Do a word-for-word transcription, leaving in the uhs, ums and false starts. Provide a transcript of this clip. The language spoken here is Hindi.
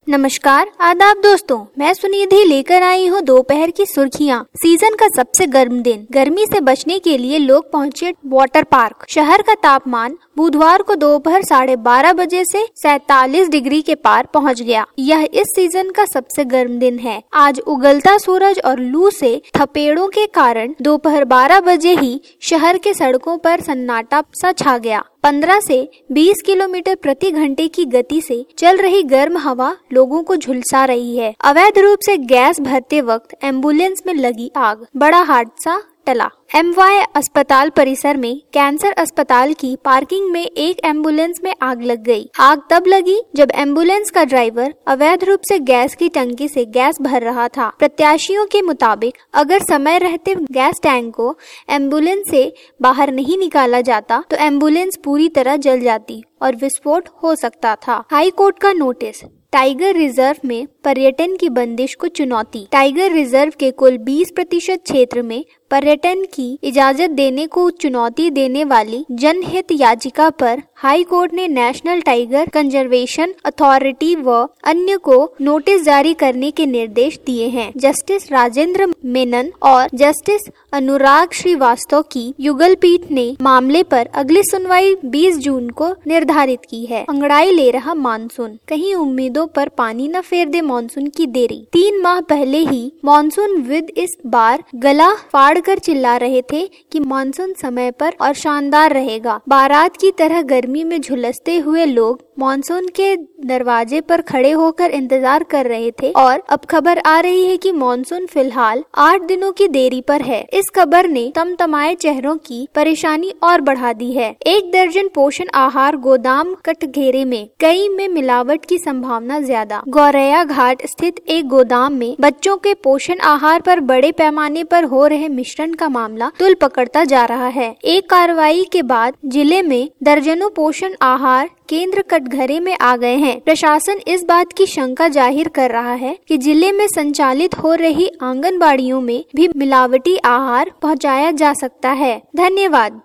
नमस्कार, आदाब दोस्तों, मैं सुनिधि लेकर आई हूँ दोपहर की सुर्खियाँ। सीजन का सबसे गर्म दिन। गर्मी से बचने के लिए लोग पहुँचे वाटर पार्क। शहर का तापमान बुधवार को दोपहर साढ़े बारह बजे से सैतालीस डिग्री के पार पहुँच गया। यह इस सीजन का सबसे गर्म दिन है। आज उगलता सूरज और लू से थपेड़ों के कारण दोपहर बारह बजे ही शहर के सड़कों पर सन्नाटा सा छा गया। पंद्रह से बीस किलोमीटर प्रति घंटे की गति से चल रही गर्म हवा लोगों को झुलसा रही है। अवैध रूप से गैस भरते वक्त एम्बुलेंस में लगी आग, बड़ा हादसा टला। एमवाय अस्पताल परिसर में कैंसर अस्पताल की पार्किंग में एक एम्बुलेंस में आग लग गई। आग तब लगी जब एम्बुलेंस का ड्राइवर अवैध रूप से गैस की टंकी से गैस भर रहा था। प्रत्याशियों के मुताबिक अगर समय रहते गैस टैंक को एम्बुलेंस से बाहर नहीं निकाला जाता तो एम्बुलेंस पूरी तरह जल जाती और विस्फोट हो सकता था। हाई कोर्ट का नोटिस। टाइगर रिजर्व में पर्यटन की बंदिश को चुनौती। टाइगर रिजर्व के कुल बीस प्रतिशत क्षेत्र में पर्यटन की इजाजत देने को चुनौती देने वाली जनहित याचिका पर हाई कोर्ट ने नेशनल टाइगर कंजर्वेशन अथॉरिटी व अन्य को नोटिस जारी करने के निर्देश दिए हैं। जस्टिस राजेंद्र मेनन और जस्टिस अनुराग श्रीवास्तव की युगल पीठ ने मामले पर अगली सुनवाई बीस जून को निर्धारित की है। अंगड़ाई ले रहा मानसून, कहीं उम्मीदों पर पानी न फेर दे मानसून की देरी। तीन माह पहले ही मानसून विद इस बार गला फाड़ कर चिल्ला रहे थे कि मानसून समय पर और शानदार रहेगा। बारात की तरह गर्मी में झुलसते हुए लोग मानसून के दरवाजे पर खड़े होकर इंतजार कर रहे थे और अब खबर आ रही है कि मानसून फिलहाल आठ दिनों की देरी पर है। इस खबर ने तमतमाए चेहरों की परेशानी और बढ़ा दी है। एक दर्जन पोषण आहार गोदाम कटघरे में, कई में मिलावट की संभावना ज्यादा। गौरैया घाट स्थित एक गोदाम में बच्चों के पोषण आहार पर बड़े पैमाने पर हो रहे मिश्रण का मामला तुल पकड़ता जा रहा है। एक कार्रवाई के बाद जिले में दर्जनों पोषण आहार केंद्र कटघरे में आ गए हैं। प्रशासन इस बात की शंका जाहिर कर रहा है कि जिले में संचालित हो रही आंगनबाड़ियों में भी मिलावटी आहार पहुंचाया जा सकता है। धन्यवाद।